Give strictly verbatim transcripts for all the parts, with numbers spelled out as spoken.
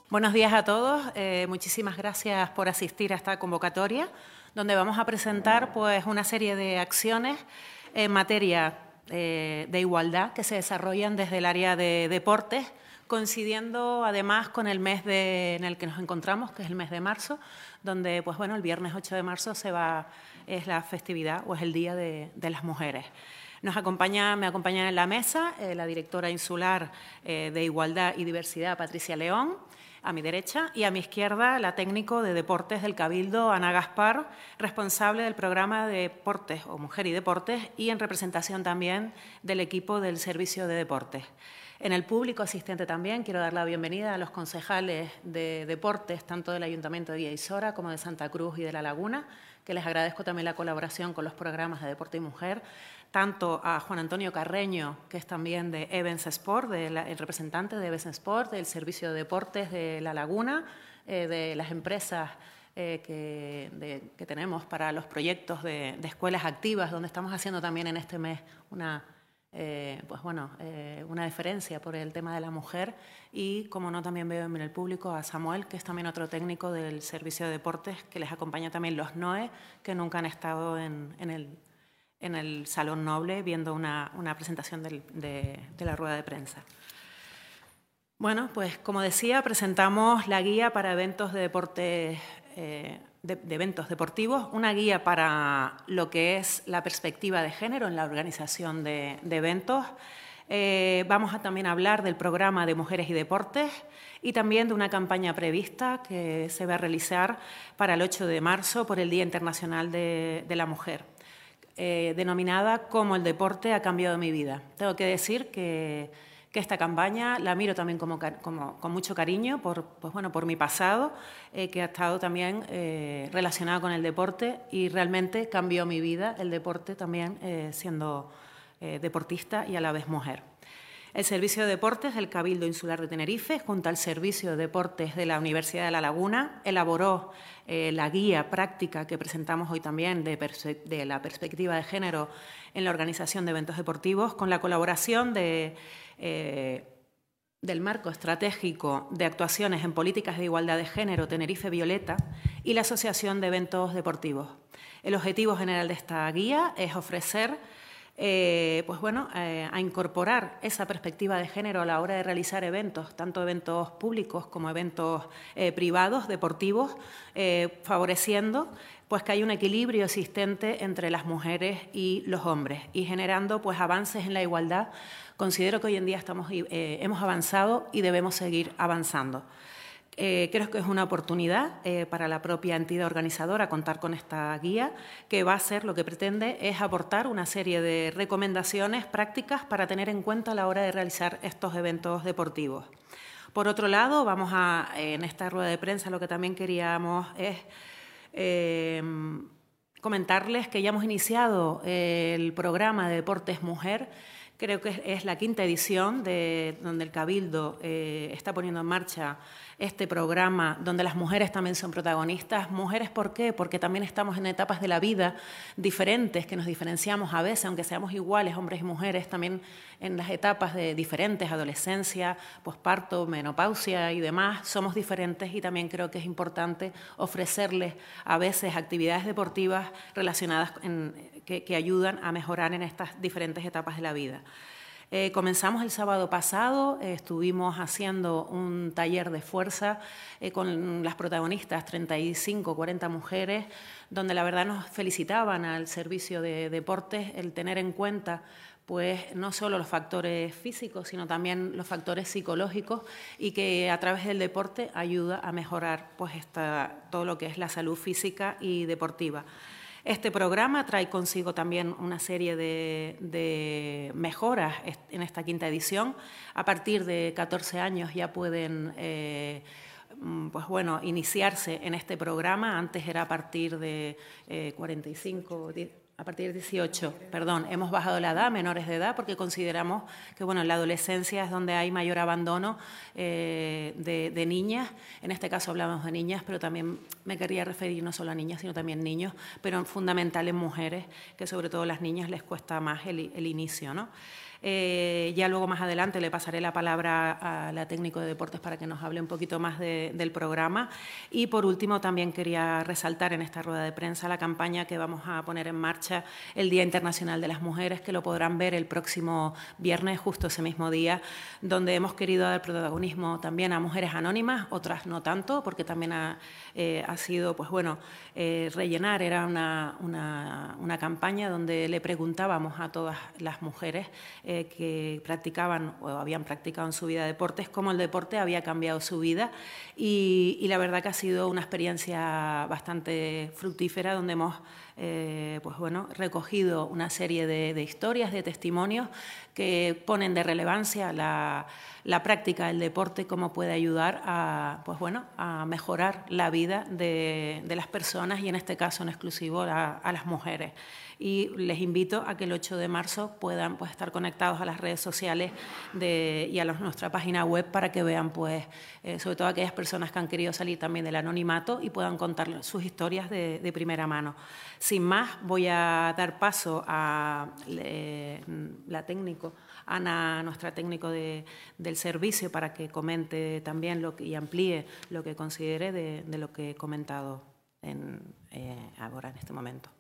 Buenos días a todos. Eh, muchísimas gracias por asistir a esta convocatoria, donde vamos a presentar pues, una serie de acciones en materia eh, de igualdad que se desarrollan desde el área de deportes, coincidiendo además con el mes de, en el que nos encontramos, que es el mes de marzo, donde pues, bueno, el viernes ocho de marzo se va, es la festividad o es el Día de, de las Mujeres. Nos acompaña, me acompaña en la mesa eh, la directora insular eh, de Igualdad y Diversidad, Patricia León, a mi derecha, y a mi izquierda la técnico de Deportes del Cabildo, Ana Gaspar, responsable del programa de Deportes o Mujer y Deportes y en representación también del equipo del Servicio de Deportes. En el público asistente también quiero dar la bienvenida a los concejales de deportes, tanto del Ayuntamiento de Villa Isora como de Santa Cruz y de La Laguna, que les agradezco también la colaboración con los programas de Deporte y Mujer, tanto a Juan Antonio Carreño, que es también de Evans Sport, de la, el representante de Evans Sport, del Servicio de Deportes de La Laguna, eh, de las empresas eh, que, de, que tenemos para los proyectos de, de escuelas activas, donde estamos haciendo también en este mes una, eh, pues bueno, eh, una deferencia por el tema de la mujer. Y, como no, también veo en el público a Samuel, que es también otro técnico del Servicio de Deportes, que les acompaña también los N O E, que nunca han estado en, en el en el Salón Noble viendo una, una presentación del, de, de la rueda de prensa. Bueno, pues como decía, presentamos la guía para eventos de deporte, eh, de, de eventos deportivos, una guía para lo que es la perspectiva de género en la organización de, de eventos. Eh, vamos a también hablar del programa de Mujeres y Deportes y también de una campaña prevista que se va a realizar para el ocho de marzo por el Día Internacional de, de la Mujer. Eh, denominada Cómo el deporte ha cambiado mi vida. Tengo que decir que, que esta campaña la miro también como, como, con mucho cariño por, pues bueno, por mi pasado, eh, que ha estado también eh, relacionado con el deporte y realmente cambió mi vida el deporte también eh, siendo eh, deportista y a la vez mujer. El Servicio de Deportes del Cabildo Insular de Tenerife, junto al Servicio de Deportes de la Universidad de La Laguna, elaboró eh, la guía práctica que presentamos hoy también de, de la perspectiva de género en la organización de eventos deportivos, con la colaboración de, eh, del Marco Estratégico de Actuaciones en Políticas de Igualdad de Género Tenerife Violeta y la Asociación de Eventos Deportivos. El objetivo general de esta guía es ofrecer Eh, pues bueno, eh, a incorporar esa perspectiva de género a la hora de realizar eventos, tanto eventos públicos como eventos eh, privados, deportivos, eh, favoreciendo pues, que hay un equilibrio existente entre las mujeres y los hombres y generando pues, avances en la igualdad. Considero que hoy en día estamos, eh, hemos avanzado y debemos seguir avanzando. Eh, creo que es una oportunidad eh, para la propia entidad organizadora contar con esta guía, que va a ser, lo que pretende es aportar una serie de recomendaciones prácticas para tener en cuenta a la hora de realizar estos eventos deportivos. Por otro lado, vamos a, en esta rueda de prensa, lo que también queríamos es eh, comentarles que ya hemos iniciado el programa de Deportes Mujer. Creo que es la quinta edición de, donde el Cabildo eh, está poniendo en marcha este programa donde las mujeres también son protagonistas. ¿Mujeres por qué? Porque también estamos en etapas de la vida diferentes, que nos diferenciamos a veces, aunque seamos iguales, hombres y mujeres, también en las etapas de diferentes, adolescencia, posparto, menopausia y demás, somos diferentes y también creo que es importante ofrecerles a veces actividades deportivas relacionadas en, que, que ayudan a mejorar en estas diferentes etapas de la vida. Eh, comenzamos el sábado pasado, eh, estuvimos haciendo un taller de fuerza eh, con las protagonistas, treinta y cinco, cuarenta mujeres, donde la verdad nos felicitaban al Servicio de Deportes el tener en cuenta pues no solo los factores físicos, sino también los factores psicológicos y que a través del deporte ayuda a mejorar pues esta, todo lo que es la salud física y deportiva. Este programa trae consigo también una serie de, de mejoras en esta quinta edición. A partir de catorce años ya pueden eh, pues bueno, iniciarse en este programa. Antes era a partir de eh, cuarenta y cinco, a partir de dieciocho, perdón, hemos bajado la edad, menores de edad, porque consideramos que bueno, en la adolescencia es donde hay mayor abandono eh, de, de niñas. En este caso hablamos de niñas, pero también me quería referir no solo a niñas, sino también niños, pero fundamental en mujeres, que sobre todo a las niñas les cuesta más el, el inicio, ¿no? Eh, ya luego más adelante le pasaré la palabra a la técnico de deportes para que nos hable un poquito más de, del programa. Y por último también quería resaltar en esta rueda de prensa la campaña que vamos a poner en marcha el Día Internacional de las Mujeres, que lo podrán ver el próximo viernes, justo ese mismo día, donde hemos querido dar protagonismo también a mujeres anónimas, otras no tanto, porque también ha, eh, ha sido, pues bueno, eh, rellenar, era una, una, una campaña donde le preguntábamos a todas las mujeres eh, que practicaban o habían practicado en su vida deportes, cómo el deporte había cambiado su vida y, y la verdad que ha sido una experiencia bastante fructífera donde hemos eh, pues bueno, recogido una serie de, de historias, de testimonios que ponen de relevancia la, la práctica del deporte, cómo puede ayudar a, pues bueno, a mejorar la vida de, de las personas y en este caso en exclusivo a, a las mujeres. Y les invito a que el ocho de marzo puedan pues, estar conectados a las redes sociales de, y a los, nuestra página web para que vean, pues, eh, sobre todo aquellas personas que han querido salir también del anonimato y puedan contar sus historias de, de primera mano. Sin más, voy a dar paso a eh, la técnico, Ana, nuestra técnico de, del servicio, para que comente también lo que, y amplíe lo que considere de, de lo que he comentado en, eh, ahora en este momento.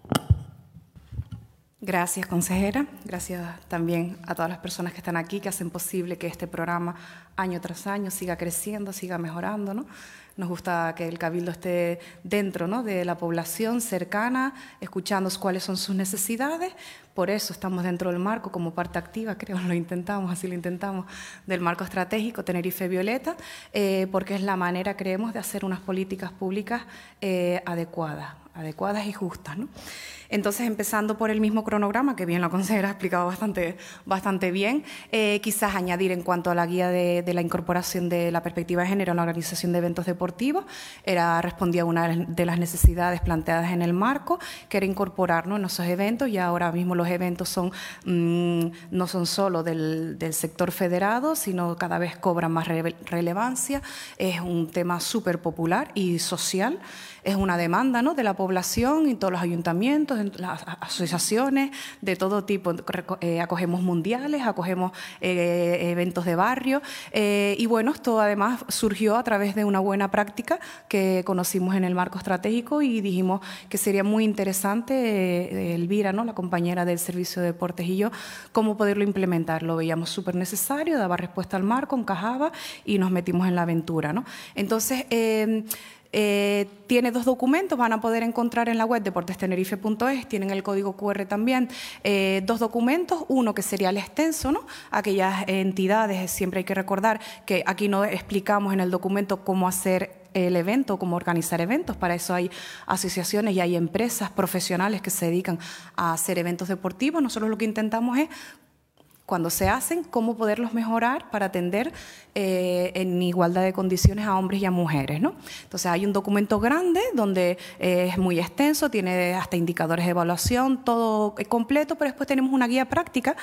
Gracias, consejera. Gracias también a todas las personas que están aquí, que hacen posible que este programa año tras año siga creciendo, siga mejorando, ¿no? Nos gusta que el Cabildo esté dentro, ¿no?, de la población cercana, escuchando cuáles son sus necesidades. Por eso estamos dentro del marco como parte activa, creo, lo intentamos, así lo intentamos, del marco estratégico Tenerife Violeta, eh, porque es la manera, creemos, de hacer unas políticas públicas eh, adecuadas, adecuadas y justas, ¿no? Entonces, empezando por el mismo cronograma, que bien la consejera ha explicado bastante, bastante bien, eh, quizás añadir en cuanto a la guía de, de la incorporación de la perspectiva de género en la organización de eventos deportivos, era, respondía a una de las necesidades planteadas en el marco, que era incorporarnos en esos eventos, y ahora mismo los eventos son, mmm, no son solo del, del sector federado, sino cada vez cobran más re relevancia, es un tema súper popular y social, es una demanda, ¿no?, de la población y todos los ayuntamientos, las asociaciones de todo tipo. Eh, acogemos mundiales, acogemos eh, eventos de barrio eh, y bueno, esto además surgió a través de una buena práctica que conocimos en el marco estratégico y dijimos que sería muy interesante, eh, Elvira, ¿no?, la compañera del Servicio de Deportes, y yo, cómo poderlo implementar. Lo veíamos súper necesario, daba respuesta al marco, encajaba y nos metimos en la aventura, ¿no? Entonces, eh, Eh, tiene dos documentos, van a poder encontrar en la web deportes tenerife punto es, tienen el código cu erre también, eh, dos documentos, uno que sería el extenso, ¿no?, aquellas entidades, siempre hay que recordar que aquí no explicamos en el documento cómo hacer el evento, cómo organizar eventos, para eso hay asociaciones y hay empresas profesionales que se dedican a hacer eventos deportivos. Nosotros lo que intentamos es, cuando se hacen, cómo poderlos mejorar para atender eh, en igualdad de condiciones a hombres y a mujeres, ¿no? Entonces hay un documento grande donde eh, es muy extenso, tiene hasta indicadores de evaluación, todo completo, pero después tenemos una guía práctica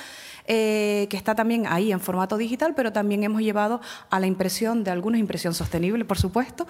eh, que está también ahí en formato digital, pero también hemos llevado a la impresión de algunos, impresión sostenible, por supuesto.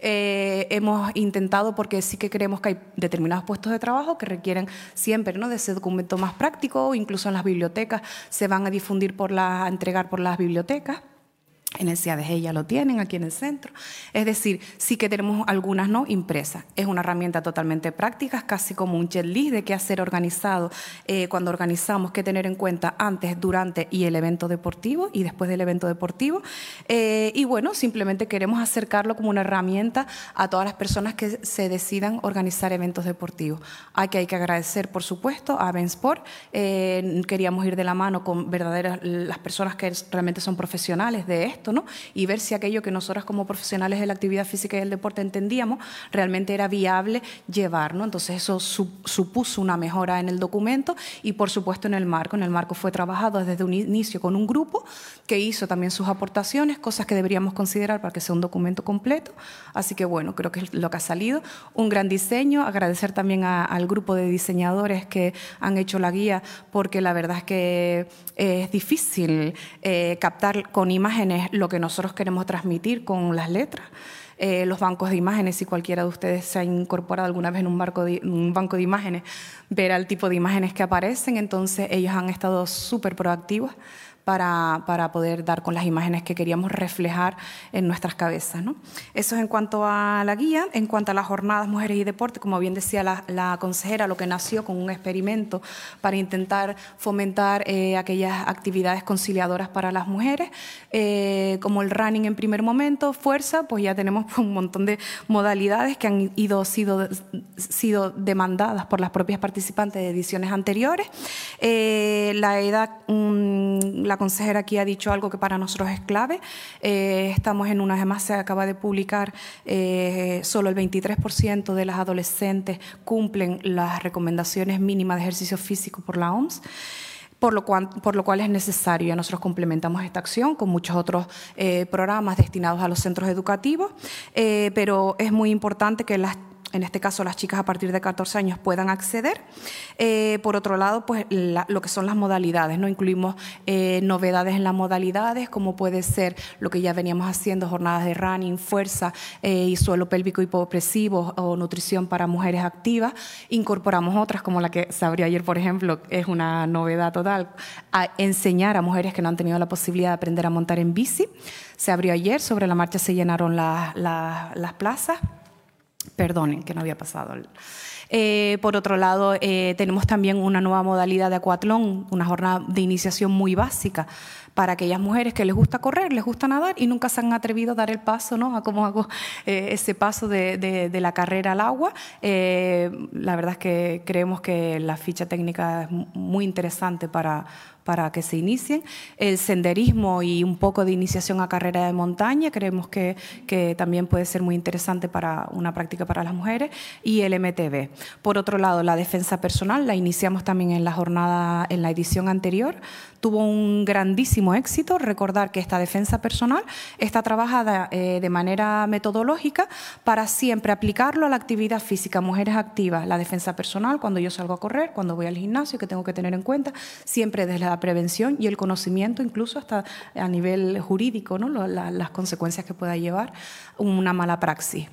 Eh, hemos intentado, porque sí que creemos que hay determinados puestos de trabajo que requieren siempre, ¿no?, de ese documento más práctico, incluso en las bibliotecas se van a difundir, por la, a entregar por las bibliotecas. En el C I A D G ya lo tienen aquí en el centro. Es decir, sí que tenemos algunas no impresas. Es una herramienta totalmente práctica, es casi como un checklist de qué hacer organizado eh, cuando organizamos, qué tener en cuenta antes, durante y el evento deportivo y después del evento deportivo. Eh, y bueno, simplemente queremos acercarlo como una herramienta a todas las personas que se decidan organizar eventos deportivos. Aquí hay que agradecer, por supuesto, a Bensport. Eh, queríamos ir de la mano con verdaderas las personas que realmente son profesionales de esto, ¿no?, y ver si aquello que nosotras como profesionales de la actividad física y del deporte entendíamos realmente era viable llevar, ¿no? Entonces eso su, supuso una mejora en el documento y por supuesto en el marco. En el marco fue trabajado desde un inicio con un grupo que hizo también sus aportaciones, cosas que deberíamos considerar para que sea un documento completo. Así que bueno, creo que es lo que ha salido. Un gran diseño, agradecer también a, al grupo de diseñadores que han hecho la guía, porque la verdad es que es difícil eh, captar con imágenes lo que nosotros queremos transmitir con las letras. eh, los bancos de imágenes. Si cualquiera de ustedes se ha incorporado alguna vez en un, barco de, un banco de imágenes, verá el tipo de imágenes que aparecen. Entonces ellos han estado súper proactivos Para, para poder dar con las imágenes que queríamos reflejar en nuestras cabezas, ¿no? Eso es en cuanto a la guía. En cuanto a las jornadas Mujeres y Deporte, como bien decía la, la consejera, lo que nació con un experimento para intentar fomentar eh, aquellas actividades conciliadoras para las mujeres, eh, como el running en primer momento, fuerza, pues ya tenemos un montón de modalidades que han ido, sido, sido demandadas por las propias participantes de ediciones anteriores. Eh, la edad... Um, La consejera aquí ha dicho algo que para nosotros es clave. Eh, estamos en una, además se acaba de publicar, eh, solo el veintitrés por ciento de las adolescentes cumplen las recomendaciones mínimas de ejercicio físico por la O M S. Por lo, cual, por lo cual es necesario, y nosotros complementamos esta acción con muchos otros eh, programas destinados a los centros educativos, eh, pero es muy importante que las en este caso las chicas a partir de catorce años puedan acceder. Eh, por otro lado, pues la, lo que son las modalidades, ¿no? Incluimos eh, novedades en las modalidades, como puede ser lo que ya veníamos haciendo, jornadas de running, fuerza eh, y suelo pélvico hipopresivo o nutrición para mujeres activas. Incorporamos otras, como la que se abrió ayer, por ejemplo, es una novedad total, a enseñar a mujeres que no han tenido la posibilidad de aprender a montar en bici. Se abrió ayer, sobre la marcha se llenaron la, la, las plazas. Perdonen, que no había pasado. Eh, por otro lado, eh, tenemos también una nueva modalidad de acuatlón, una jornada de iniciación muy básica para aquellas mujeres que les gusta correr, les gusta nadar y nunca se han atrevido a dar el paso, ¿no? A cómo hago eh, ese paso de, de, de la carrera al agua. Eh, la verdad es que creemos que la ficha técnica es muy interesante para, para que se inicien. El senderismo y un poco de iniciación a carrera de montaña creemos que, que también puede ser muy interesante para una práctica para las mujeres. Y el M T B. Por otro lado, la defensa personal la iniciamos también en la jornada, en la edición anterior. Tuvo un grandísimo éxito. Recordar que esta defensa personal está trabajada eh, de manera metodológica para siempre aplicarlo a la actividad física. Mujeres activas, la defensa personal, cuando yo salgo a correr, cuando voy al gimnasio, que tengo que tener en cuenta, siempre desde la prevención y el conocimiento, incluso hasta a nivel jurídico, ¿no? la, las consecuencias que pueda llevar una mala praxis.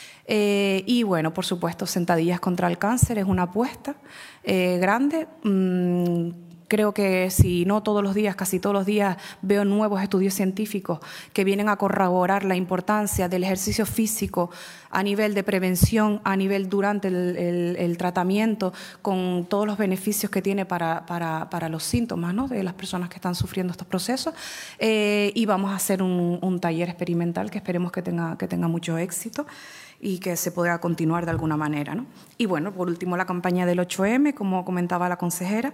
Eh, y bueno, por supuesto, sentadillas contra el cáncer es una apuesta eh, grande. Mm, Creo que si no todos los días, casi todos los días veo nuevos estudios científicos que vienen a corroborar la importancia del ejercicio físico a nivel de prevención, a nivel durante el, el, el tratamiento, con todos los beneficios que tiene para, para, para los síntomas, ¿no? De las personas que están sufriendo estos procesos. Eh, y vamos a hacer un, un taller experimental que esperemos que tenga, que tenga mucho éxito y que se pueda continuar de alguna manera, ¿no? Y bueno, por último, la campaña del ocho eme, como comentaba la consejera.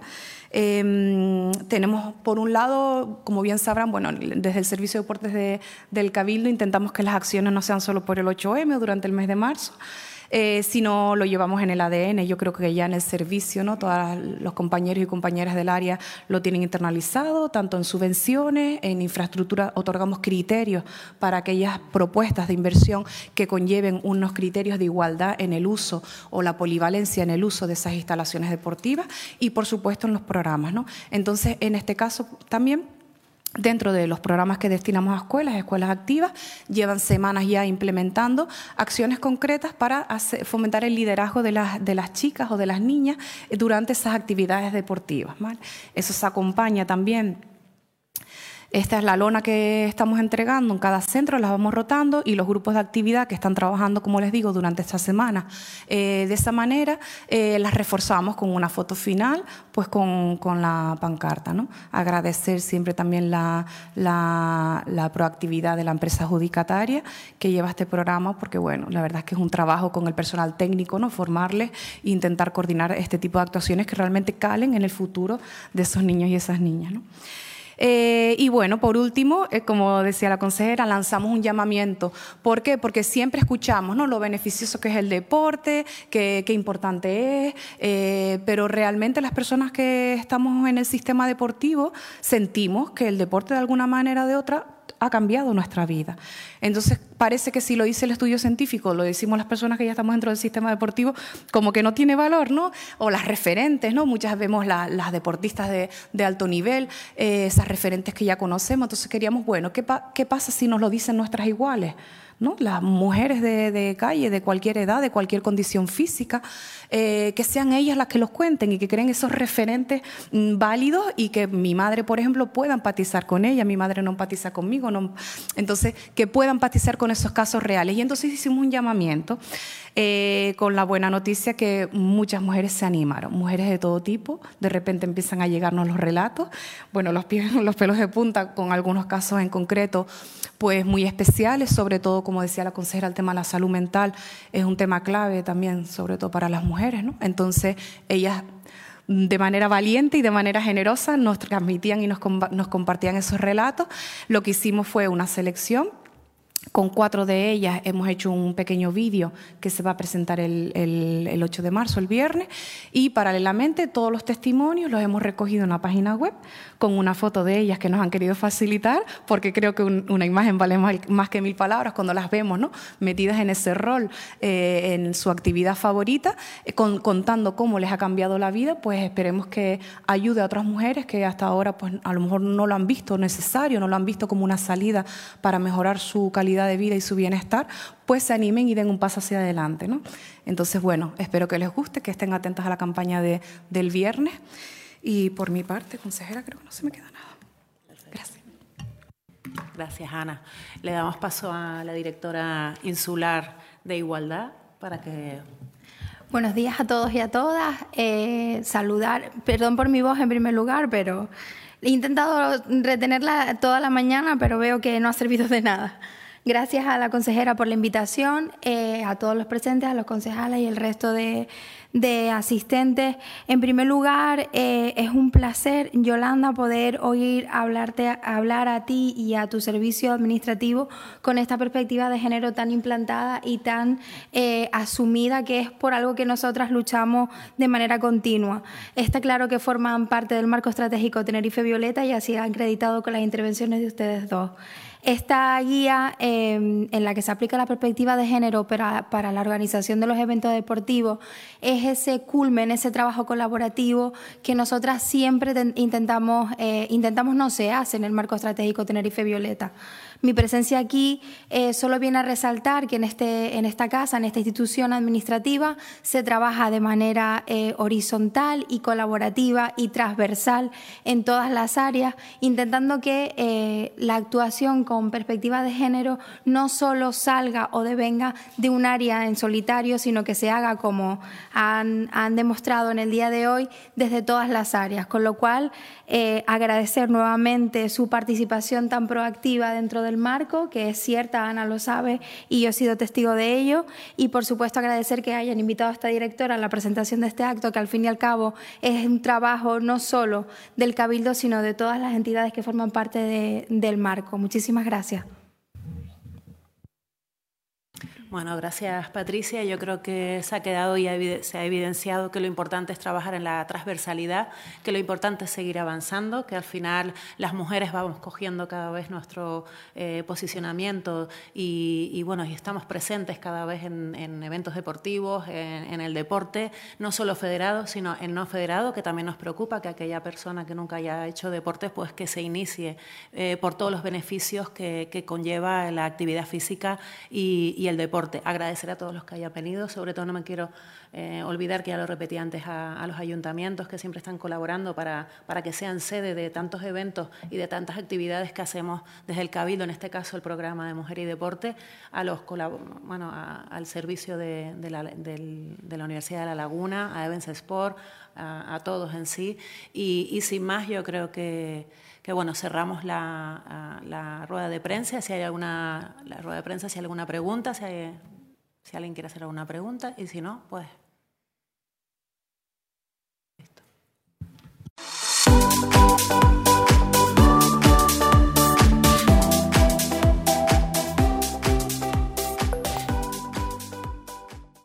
Eh, tenemos, por un lado, como bien sabrán, bueno, desde el Servicio de Deportes de, del Cabildo intentamos que las acciones no sean solo por el ocho eme o durante el mes de marzo, Eh, sino lo llevamos en el A D N. Yo creo que ya en el servicio, ¿no? Todos los compañeros y compañeras del área lo tienen internalizado, tanto en subvenciones, en infraestructura, otorgamos criterios para aquellas propuestas de inversión que conlleven unos criterios de igualdad en el uso o la polivalencia en el uso de esas instalaciones deportivas y, por supuesto, en los programas, ¿no? Entonces, en este caso también, dentro de los programas que destinamos a escuelas, escuelas activas, llevan semanas ya implementando acciones concretas para hacer, fomentar el liderazgo de las, de las chicas o de las niñas durante esas actividades deportivas, ¿vale? Eso se acompaña también. Esta es la lona que estamos entregando en cada centro, las vamos rotando y los grupos de actividad que están trabajando, como les digo, durante esta semana. Eh, de esa manera eh, las reforzamos con una foto final, pues con, con la pancarta, ¿no? Agradecer siempre también la, la, la proactividad de la empresa adjudicataria que lleva este programa, porque bueno, la verdad es que es un trabajo con el personal técnico, ¿no? Formarles e intentar coordinar este tipo de actuaciones que realmente calen en el futuro de esos niños y esas niñas, ¿no? Eh, y bueno, por último, eh, como decía la consejera, lanzamos un llamamiento. ¿Por qué? Porque siempre escuchamos, ¿no?, lo beneficioso que es el deporte, que, que importante es, eh, pero realmente las personas que estamos en el sistema deportivo sentimos que el deporte de alguna manera o de otra ha cambiado nuestra vida. Entonces, parece que si lo dice el estudio científico, lo decimos las personas que ya estamos dentro del sistema deportivo, como que no tiene valor, ¿no? O las referentes, ¿no? Muchas vemos la, las deportistas de, de alto nivel, eh, esas referentes que ya conocemos. Entonces queríamos, bueno, ¿qué, pa qué pasa si nos lo dicen nuestras iguales? ¿no? Las mujeres de, de calle, de cualquier edad, de cualquier condición física, eh, que sean ellas las que los cuenten y que creen esos referentes mm, válidos y que mi madre, por ejemplo, pueda empatizar con ella, mi madre no empatiza conmigo, no, entonces que pueda empatizar con esos casos reales. Y entonces hicimos un llamamiento eh, con la buena noticia que muchas mujeres se animaron, mujeres de todo tipo, de repente empiezan a llegarnos los relatos, bueno, los, pies, los pelos de punta con algunos casos en concreto, pues muy especiales, sobre todo, como decía la consejera, el tema de la salud mental es un tema clave también, sobre todo para las mujeres, ¿no? Entonces, ellas de manera valiente y de manera generosa nos transmitían y nos, nos compartían esos relatos. Lo que hicimos fue una selección. Con cuatro de ellas hemos hecho un pequeño vídeo que se va a presentar el, el, el ocho de marzo, el viernes, y paralelamente todos los testimonios los hemos recogido en la página web con una foto de ellas que nos han querido facilitar, porque creo que un, una imagen vale más, más que mil palabras cuando las vemos, ¿no? Metidas en ese rol, eh, en su actividad favorita, eh, con, contando cómo les ha cambiado la vida. Pues esperemos que ayude a otras mujeres que hasta ahora pues, a lo mejor no lo han visto necesario, no lo han visto como una salida para mejorar su calidad de vida y su bienestar, pues se animen y den un paso hacia adelante, ¿no? Entonces, bueno, espero que les guste, que estén atentas a la campaña de, del viernes. Y por mi parte, consejera, creo que no se me queda nada. Gracias. Gracias, Ana. Le damos paso a la directora insular de Igualdad para que... Buenos días a todos y a todas. Eh, saludar, perdón por mi voz en primer lugar, pero he intentado retenerla toda la mañana, pero veo que no ha servido de nada. Gracias a la consejera por la invitación, eh, a todos los presentes, a los concejales y el resto de, de asistentes. En primer lugar, eh, es un placer, Yolanda, poder oír hablarte, hablar a ti y a tu servicio administrativo con esta perspectiva de género tan implantada y tan eh, asumida, que es por algo que nosotras luchamos de manera continua. Está claro que forman parte del marco estratégico Tenerife Violeta y así han acreditado con las intervenciones de ustedes dos. Esta guía eh, en la que se aplica la perspectiva de género para, para la organización de los eventos deportivos es ese culmen, ese trabajo colaborativo que nosotras siempre intentamos, eh, intentamos no se hace en el marco estratégico Tenerife Violeta. Mi presencia aquí eh, solo viene a resaltar que en, este, en esta casa, en esta institución administrativa, se trabaja de manera eh, horizontal y colaborativa y transversal en todas las áreas, intentando que eh, la actuación con perspectiva de género no solo salga o devenga de un área en solitario, sino que se haga, como han, han demostrado en el día de hoy, desde todas las áreas. Con lo cual, eh, agradecer nuevamente su participación tan proactiva dentro de del marco, que es cierta, Ana lo sabe y yo he sido testigo de ello, y por supuesto agradecer que hayan invitado a esta directora a la presentación de este acto, que al fin y al cabo es un trabajo no solo del Cabildo, sino de todas las entidades que forman parte de, del marco. Muchísimas gracias. Bueno, gracias, Patricia. Yo creo que se ha quedado y se ha evidenciado que lo importante es trabajar en la transversalidad, que lo importante es seguir avanzando, que al final las mujeres vamos cogiendo cada vez nuestro eh, posicionamiento y, y, bueno, y estamos presentes cada vez en, en eventos deportivos, en, en el deporte, no solo federado, sino en no federado, que también nos preocupa que aquella persona que nunca haya hecho deporte, pues que se inicie eh, por todos los beneficios que, que conlleva la actividad física y, y el deporte. Agradecer a todos los que hayan venido, sobre todo no me quiero eh, olvidar, que ya lo repetí antes, a, a los ayuntamientos que siempre están colaborando para, para que sean sede de tantos eventos y de tantas actividades que hacemos desde el Cabildo, en este caso el programa de Mujer y Deporte, a los bueno, a, al servicio de, de, la, de, de la Universidad de La Laguna, a Evans Sport, a, a todos en sí, y, y sin más yo creo que que bueno, cerramos la, la rueda de prensa, si hay alguna, la rueda de prensa, si hay alguna pregunta, si, hay, si alguien quiere hacer alguna pregunta, y si no, pues